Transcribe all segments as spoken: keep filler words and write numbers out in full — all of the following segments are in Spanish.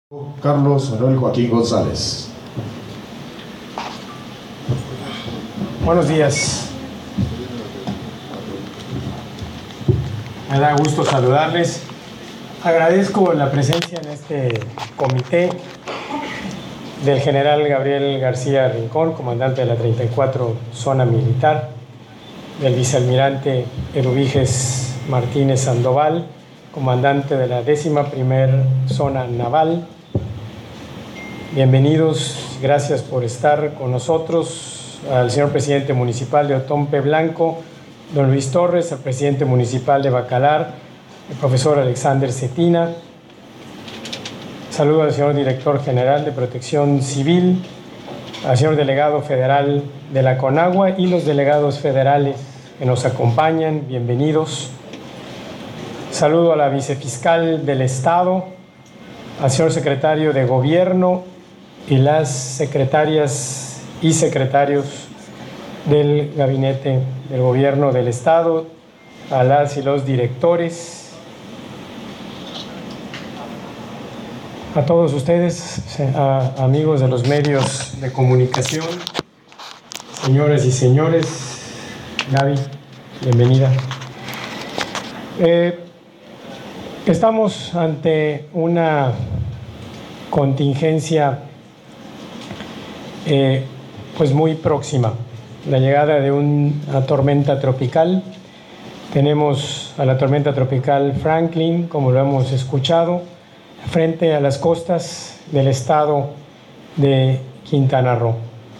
Carlos Manuel Joaquín González. Buenos días. Me da gusto saludarles. Agradezco la presencia en este comité del general Gabriel García Rincón, comandante de la treinta y cuatro Zona Militar, del vicealmirante Eduviges Martínez Sandoval, comandante de la décima primer Zona Naval. Bienvenidos, gracias por estar con nosotros, al señor presidente municipal de Otompe Blanco, don Luis Torres, al presidente municipal de Bacalar, el profesor Alexander Cetina. Saludo al señor director general de Protección Civil, al señor delegado federal de la CONAGUA y los delegados federales que nos acompañan, bienvenidos. Saludo a la vicefiscal del Estado, al señor secretario de Gobierno y las secretarias y secretarios del Gabinete del Gobierno del Estado, a las y los directores, a todos ustedes, a amigos de los medios de comunicación, señoras y señores. Gaby, bienvenida. Eh, estamos ante una contingencia eh, pues muy próxima, la llegada de una tormenta tropical. Tenemos a la tormenta tropical Franklin, como lo hemos escuchado, frente a las costas del estado de Quintana Roo.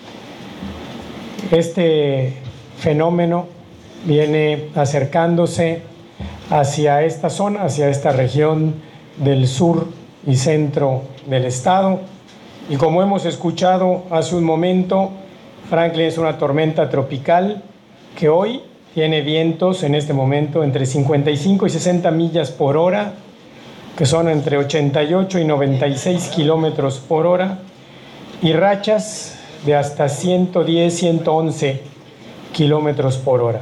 Este fenómeno viene acercándose hacia esta zona, hacia esta región del sur y centro del estado. Y como hemos escuchado hace un momento, Franklin es una tormenta tropical que hoy tiene vientos en este momento entre cincuenta y cinco y sesenta millas por hora, que son entre ochenta y ocho y noventa y seis kilómetros por hora, y rachas de hasta ciento diez, ciento once kilómetros por hora.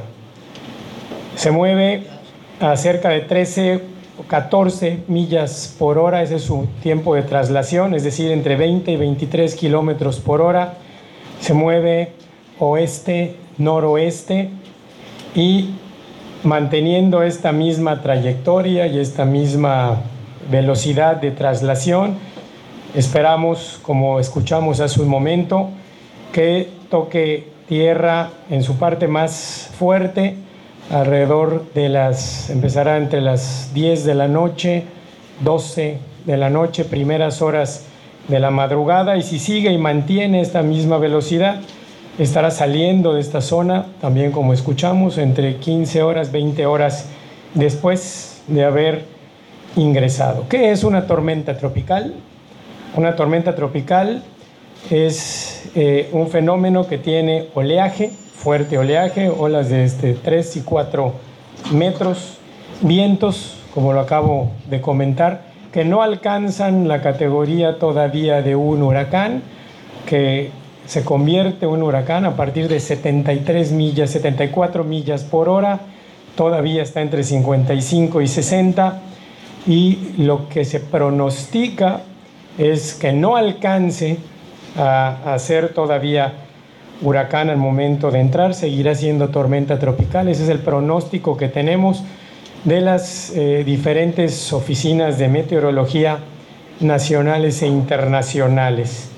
Se mueve a cerca de trece o catorce millas por hora, ese es su tiempo de traslación, es decir, entre veinte y veintitrés kilómetros por hora. Se mueve oeste, noroeste, y manteniendo esta misma trayectoria y esta misma velocidad de traslación, esperamos, como escuchamos hace un momento, que toque tierra en su parte más fuerte alrededor de las, empezará entre las diez de la noche, doce de la noche, primeras horas de la madrugada, y si sigue y mantiene esta misma velocidad, estará saliendo de esta zona, también como escuchamos, entre quince horas, veinte horas después de haber ingresado. ¿Qué es una tormenta tropical? Una tormenta tropical es eh, un fenómeno que tiene oleaje, fuerte oleaje, olas de este, tres y cuatro metros, vientos, como lo acabo de comentar, que no alcanzan la categoría todavía de un huracán, que se convierte en un huracán a partir de setenta y tres millas, setenta y cuatro millas por hora, todavía está entre cincuenta y cinco y sesenta, y lo que se pronostica es que no alcance a, a ser todavía huracán al momento de entrar, seguirá siendo tormenta tropical. Ese es el pronóstico que tenemos de las eh, diferentes oficinas de meteorología nacionales e internacionales.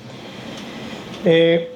Eh,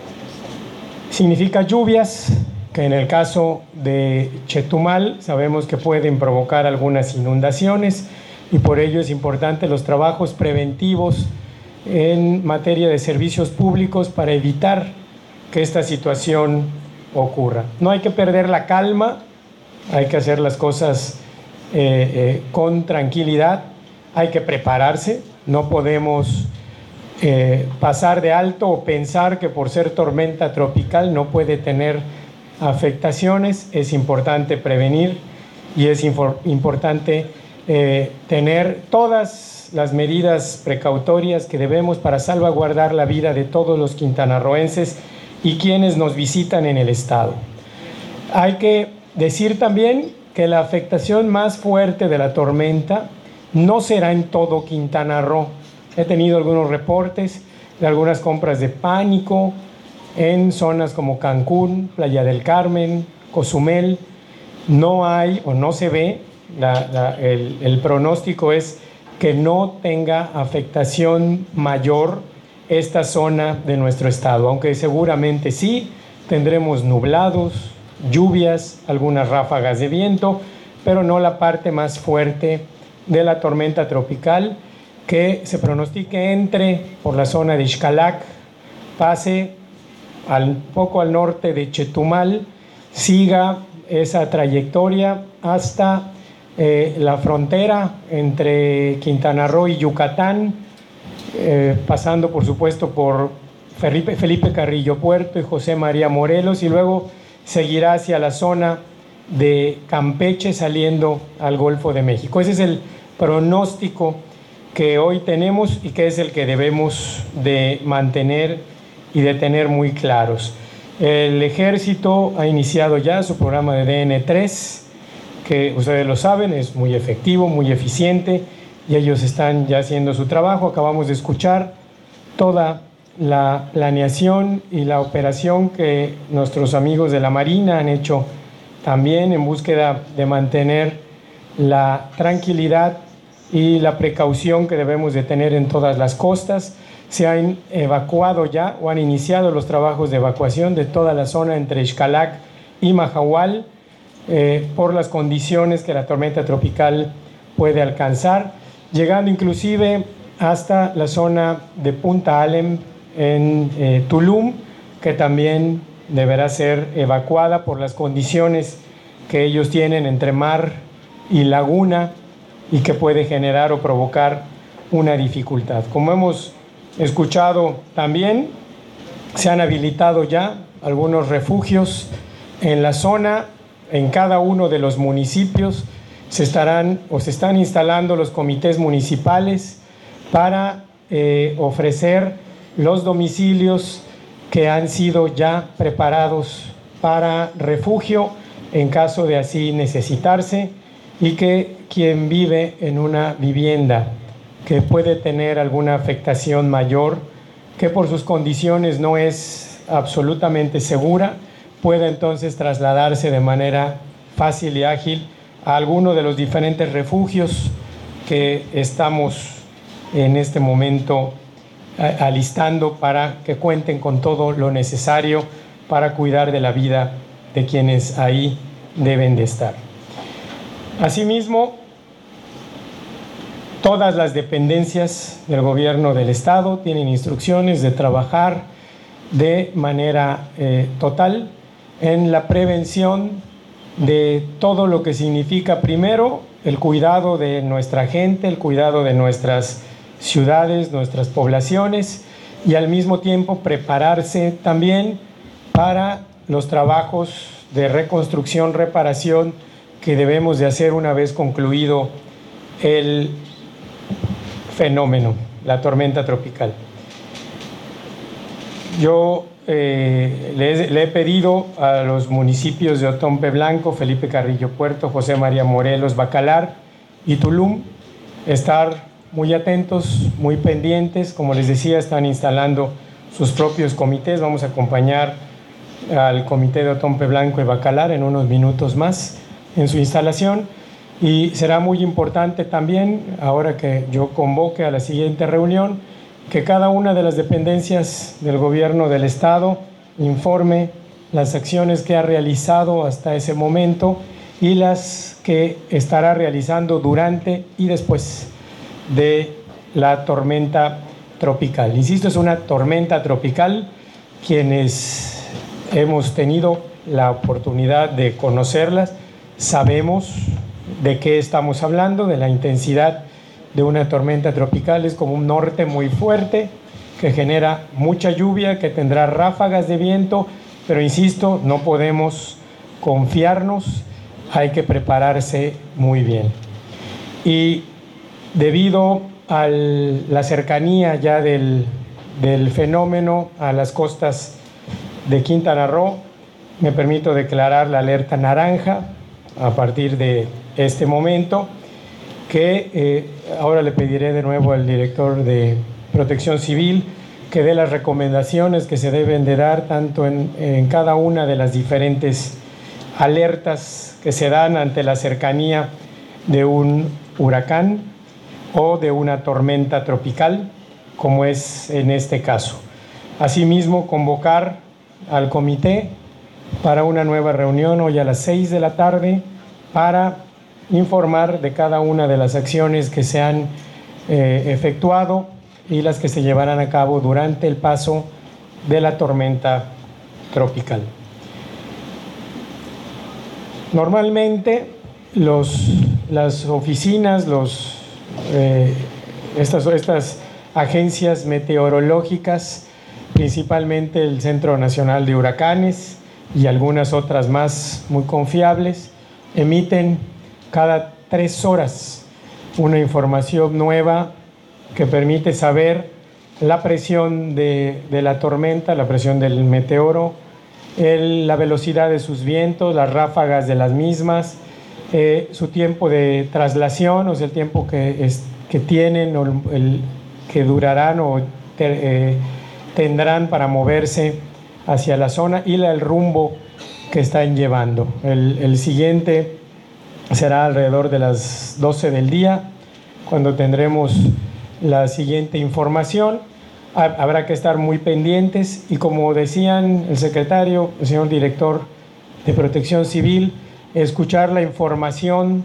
significa lluvias que en el caso de Chetumal sabemos que pueden provocar algunas inundaciones, y por ello es importante los trabajos preventivos en materia de servicios públicos para evitar que esta situación ocurra. No hay que perder la calma, hay que hacer las cosas eh, eh, con tranquilidad, hay que prepararse, no podemos eh, pasar de alto o pensar que por ser tormenta tropical no puede tener afectaciones. Es importante prevenir y es importante eh, tener todas las medidas precautorias que debemos para salvaguardar la vida de todos los quintanarroenses y quienes nos visitan en el estado. Hay que decir también que la afectación más fuerte de la tormenta no será en todo Quintana Roo, he tenido algunos reportes de algunas compras de pánico en zonas como Cancún, Playa del Carmen, Cozumel. No hay o no se ve, la, la, el, el pronóstico es que no tenga afectación mayor esta zona de nuestro estado, aunque seguramente sí tendremos nublados, lluvias, algunas ráfagas de viento, pero no la parte más fuerte de la tormenta tropical, que se pronostique entre por la zona de Xcalac, pase al poco al norte de Chetumal, siga esa trayectoria hasta eh, la frontera entre Quintana Roo y Yucatán, eh, pasando por supuesto por Felipe, Felipe Carrillo Puerto y José María Morelos, y luego seguirá hacia la zona de Campeche saliendo al Golfo de México. Ese es el pronóstico que hoy tenemos y que es el que debemos de mantener y de tener muy claros. El ejército ha iniciado ya su programa de D N tres, que ustedes lo saben, es muy efectivo, muy eficiente, y ellos están ya haciendo su trabajo. Acabamos de escuchar toda la planeación y la operación que nuestros amigos de la Marina han hecho también en búsqueda de mantener la tranquilidad y la precaución que debemos de tener en todas las costas. Se han evacuado ya o han iniciado los trabajos de evacuación de toda la zona entre Xcalac y Mahahual eh, por las condiciones que la tormenta tropical puede alcanzar, llegando inclusive hasta la zona de Punta Alem en eh, Tulum, que también deberá ser evacuada por las condiciones que ellos tienen entre mar y laguna y que puede generar o provocar una dificultad. Como hemos escuchado también, se han habilitado ya algunos refugios en la zona, en cada uno de los municipios se estarán o se están instalando los comités municipales para eh, ofrecer los domicilios que han sido ya preparados para refugio en caso de así necesitarse, y que quien vive en una vivienda que puede tener alguna afectación mayor, que por sus condiciones no es absolutamente segura, pueda entonces trasladarse de manera fácil y ágil a alguno de los diferentes refugios que estamos en este momento alistando para que cuenten con todo lo necesario para cuidar de la vida de quienes ahí deben de estar. Asimismo, todas las dependencias del gobierno del estado tienen instrucciones de trabajar de manera eh, total en la prevención de todo lo que significa, primero, el cuidado de nuestra gente, el cuidado de nuestras ciudades, nuestras poblaciones, y al mismo tiempo prepararse también para los trabajos de reconstrucción, reparación que debemos de hacer una vez concluido el fenómeno, la tormenta tropical. Yo eh, le, le he pedido a los municipios de Otompe Blanco, Felipe Carrillo Puerto, José María Morelos, Bacalar y Tulum estar muy atentos, muy pendientes. Como les decía, están instalando sus propios comités. Vamos a acompañar al comité de Otompe Blanco y Bacalar en unos minutos más en su instalación, y será muy importante también, ahora que yo convoque a la siguiente reunión, que cada una de las dependencias del gobierno del estado informe las acciones que ha realizado hasta ese momento y las que estará realizando durante y después de la tormenta tropical. Insisto, es una tormenta tropical. Quienes hemos tenido la oportunidad de conocerlas sabemos de qué estamos hablando, de la intensidad de una tormenta tropical. Es como un norte muy fuerte que genera mucha lluvia, que tendrá ráfagas de viento, pero insisto, no podemos confiarnos, hay que prepararse muy bien. Y debido a la cercanía ya del, del fenómeno a las costas de Quintana Roo, me permito declarar la alerta naranja a partir de este momento, que eh, ahora le pediré de nuevo al director de Protección Civil que dé las recomendaciones que se deben de dar tanto en, en cada una de las diferentes alertas que se dan ante la cercanía de un huracán o de una tormenta tropical, como es en este caso. Asimismo, convocar al comité para una nueva reunión hoy a las seis de la tarde para informar de cada una de las acciones que se han eh, efectuado y las que se llevarán a cabo durante el paso de la tormenta tropical. Normalmente los, las oficinas, los, eh, estas, estas agencias meteorológicas, principalmente el Centro Nacional de Huracanes y algunas otras más muy confiables, emiten cada tres horas una información nueva que permite saber la presión de, de la tormenta, la presión del meteoro, el, la velocidad de sus vientos, las ráfagas de las mismas, eh, su tiempo de traslación, o sea, el tiempo que, es, que tienen o el que durarán o ter, eh, tendrán para moverse hacia la zona y la, el rumbo que están llevando. El, el siguiente será alrededor de las doce del día, cuando tendremos la siguiente información. Habrá que estar muy pendientes y, como decían el secretario, el señor director de Protección Civil, escuchar la información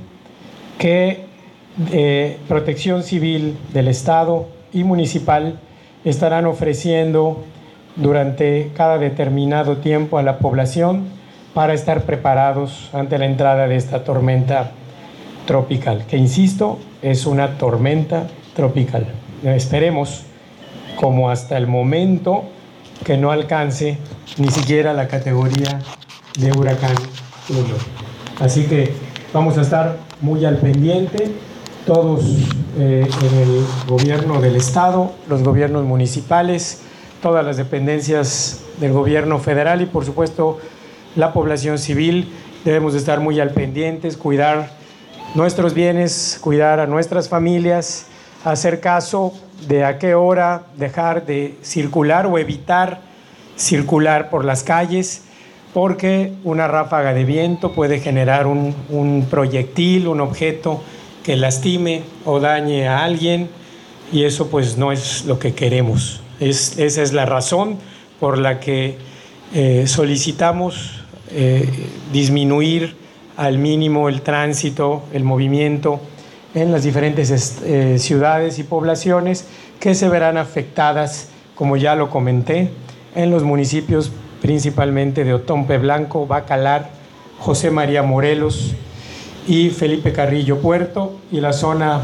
que eh, Protección Civil del Estado y municipal estarán ofreciendo durante cada determinado tiempo a la población para estar preparados ante la entrada de esta tormenta tropical, que, insisto, es una tormenta tropical. Esperemos, como hasta el momento, que no alcance ni siquiera la categoría de huracán uno. Así que vamos a estar muy al pendiente, todos eh, en el gobierno del Estado, los gobiernos municipales, todas las dependencias del gobierno federal y, por supuesto, la población civil. Debemos de estar muy al pendientes, cuidar nuestros bienes, cuidar a nuestras familias, hacer caso de a qué hora dejar de circular o evitar circular por las calles, porque una ráfaga de viento puede generar un, un proyectil, un objeto que lastime o dañe a alguien, y eso pues no es lo que queremos. Es, esa es la razón por la que eh, solicitamos eh, disminuir al mínimo el tránsito, el movimiento en las diferentes eh, ciudades y poblaciones que se verán afectadas, como ya lo comenté, en los municipios principalmente de Otompe Blanco, Bacalar, José María Morelos y Felipe Carrillo Puerto, y la zona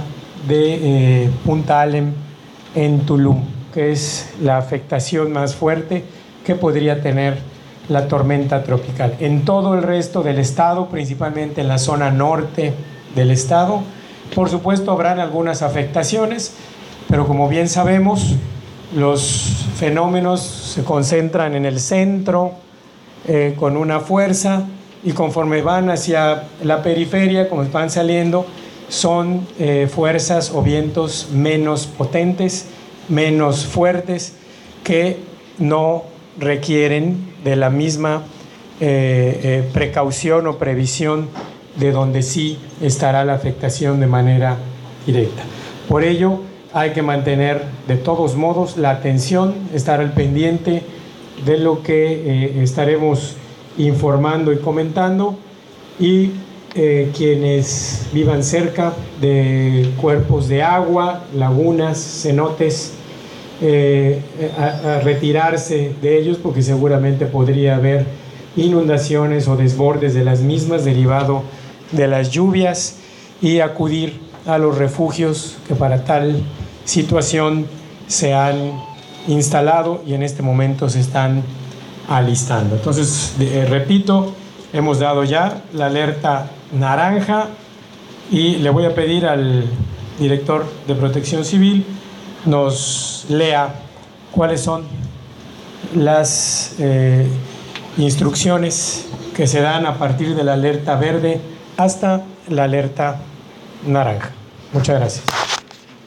de eh, Punta Alem en Tulum, que es la afectación más fuerte que podría tener la tormenta tropical. En todo el resto del estado, principalmente en la zona norte del estado, por supuesto habrán algunas afectaciones, pero como bien sabemos, los fenómenos se concentran en el centro eh, con una fuerza, y conforme van hacia la periferia, como van saliendo, son eh, fuerzas o vientos menos potentes, menos fuertes, que no requieren de la misma eh, eh, precaución o previsión de donde sí estará la afectación de manera directa. Por ello, hay que mantener de todos modos la atención, estar al pendiente de lo que eh, estaremos informando y comentando, y eh, quienes vivan cerca de cuerpos de agua, lagunas, cenotes, eh, a, a retirarse de ellos, porque seguramente podría haber inundaciones o desbordes de las mismas derivado de las lluvias, y acudir a los refugios que para tal situación se han instalado y en este momento se están alistando. Entonces, eh, repito, hemos dado ya la alerta naranja, y le voy a pedir al director de Protección Civil nos lea cuáles son las eh, instrucciones que se dan a partir de la alerta verde hasta la alerta naranja. Muchas gracias.